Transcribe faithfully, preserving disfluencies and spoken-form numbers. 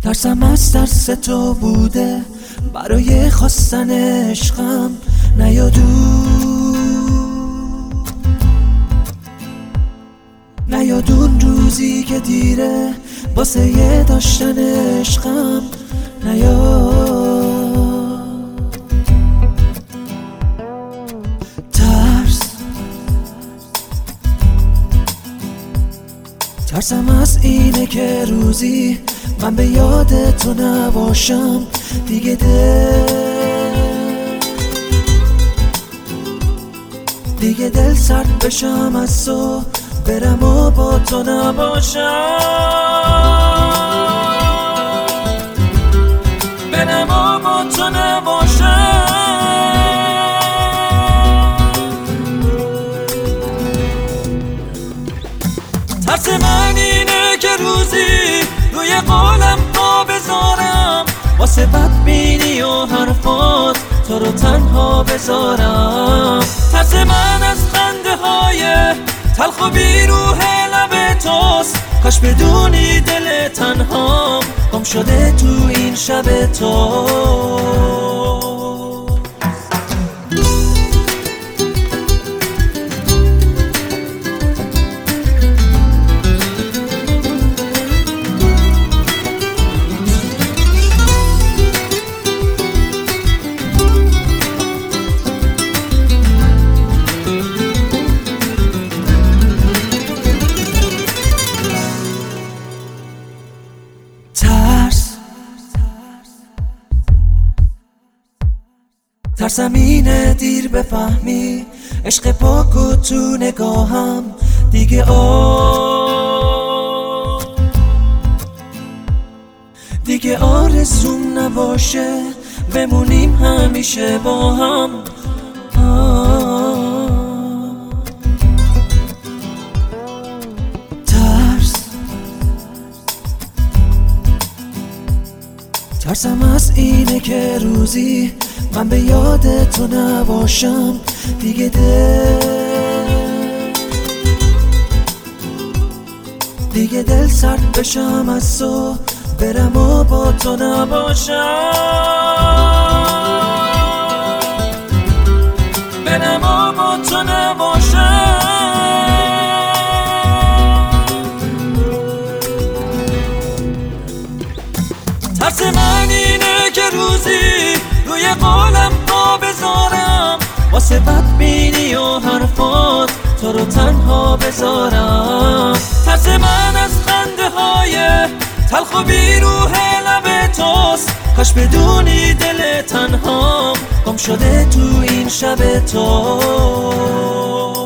ترسم از ترس تو بوده برای خواستن عشقم نیادون نیادون روزی که دیره واسه یه داشتن عشقم نیاد. ترس ترسم از اینه که روزی من به یاد تو نباشم دیگه دل دیگه دل سرد بشم از تو برم و با تو نباشم برم و با تو نباشم. ترس من اینه که روزی روی قولم پا بذارم واسه بدبینی و حرفات تو رو تنها بذارم. ترس من از خنده های تلخ و بیروح لب توست، کاش بدونی دل تنهام گم شده تو این شب تو. ترس ترسم اینه دیر بفهمی عشق پاک و تو نگاهم دیگه آه دیگه آرزوم نباشه بمونیم همیشه با هم. آه ترسم از اینه که روزی من به یاد تو نباشم دیگه دل دیگه دل سرد بشم از تو برم و با تو نباشم برم و با تو نباشم. ترس من اینه که روزی روی قولم پا بذارم واسه بدبینی و حرفات تو رو تنها بذارم. ترس من از خنده های تلخ و بیروح لب توست، کاش بدونی دل تنهام گم شده تو این شب تو.